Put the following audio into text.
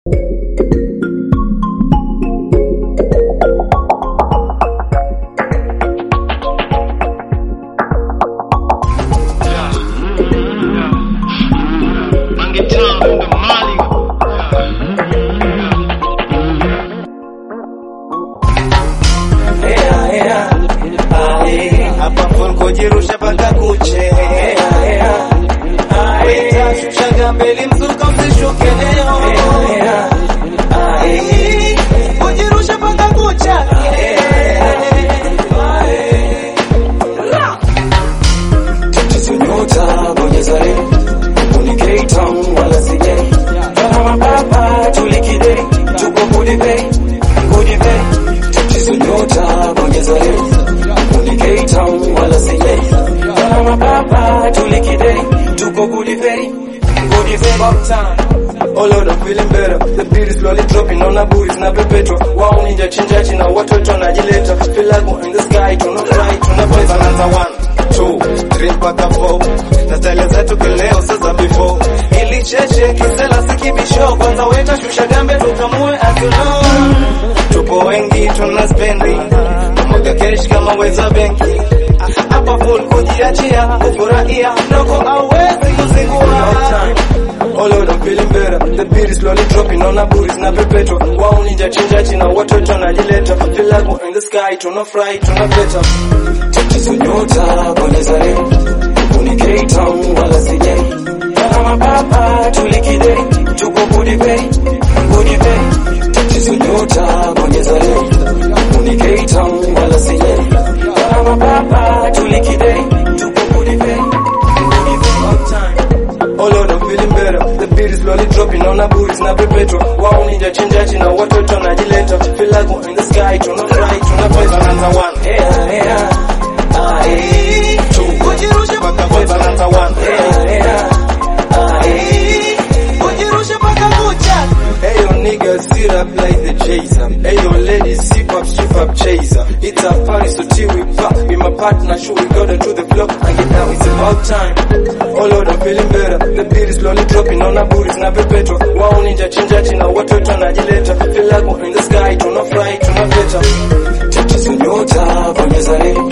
Kujirusha paka kuche shusha mbele mzuka usishuke leo kujirusha paka kuche nyota bonyeza leo uniketa wala sijai kama baba tulikide tuko kudibei tatizo nyota bonyeza leo uniketa wala sijai kama baba tulikide tuko kudibei about time. Oh Lord, I'm feeling better. The beat is slowly dropping on a booties na perpetual. Wow, ninja chinjachi na watu wanajileta. Feel like we're in the sky, tunafly, tunapesa. Anza 1, 2, 3 mpaka 4. Na style zetu kileo sasa before. Ili cheche kisela sikibisho. Kwanza weka shusha gambe tukamue as you know. Tupo wengi tunaspendi. Mwaga cash kama weza benki. Hapa full kujiachia, kufurahia. Noko hawezi kuzingua. Oh Lord, I'm feeling better. The beat is slowly dropping on a booties na perpetual. Wow, ninja chinjachi na watu wanajileta. Feel like we're in the sky, tunafly, tunapeta. Tatizo nyota bonyeza leo uniketa wala sijai kama baba tulikide tuko kudibei tatizo nyota bonyeza leo uniketa wala sijai kama baba tulikide tuko kudibei Oh Lord, I'm feeling better. The beat is slowly dropping on a booties na perpetual. Wow, ninja chinjachi na watu wanajileta. Feel like we're in the sky, tunafly, tunapesa. Anza 1, 2, kujirusha paka kucha. Anza 1, kujirusha paka kucha. Hey yo niggas, sit up like the chaser. Hey yo ladies, sip up chaser. It's a party, so till we pop. Be my partner, show we got to the floor and get down. It's about time. Oh Lord, I'm feeling better. The beat is slowly dropping on a booties na perpetual. Wow, ninja chinjachi na watu wanajileta. Feel like we're in the sky, tunafly, tunapeta. Tatizo nyota bonyeza leo